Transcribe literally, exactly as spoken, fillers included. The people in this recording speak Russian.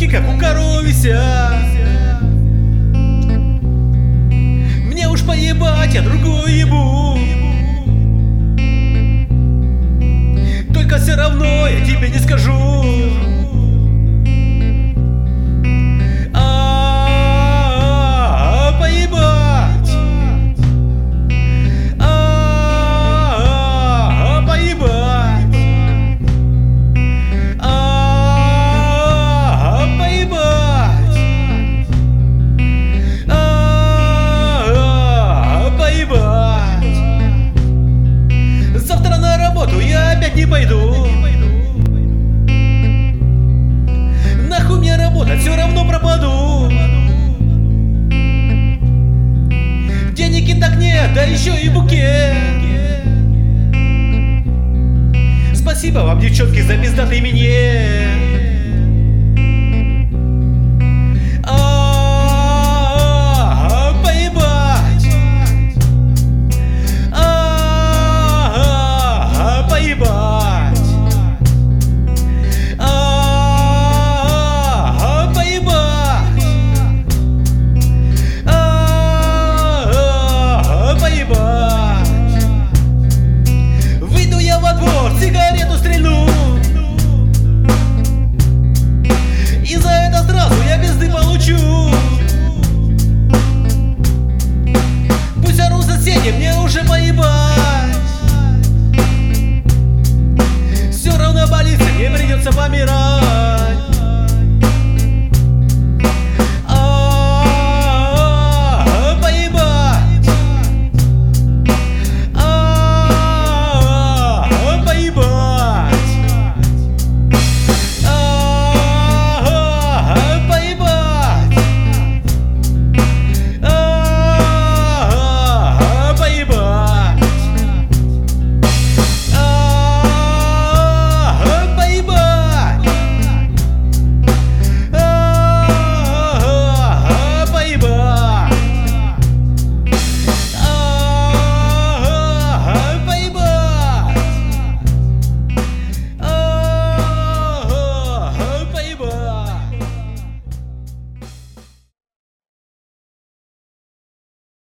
ноги, как у коровы висят. Мне уж поебать, я другую ебу. Только все равно я тебе не скажу. А, поебать. А, поебать. А, поебать. А, поебать. Завтра на работу я опять не пойду. Нахуй мне работать, все равно пропаду. Денег и так нет, да еще и букет. Спасибо вам, девчонки, за пиздатый минет.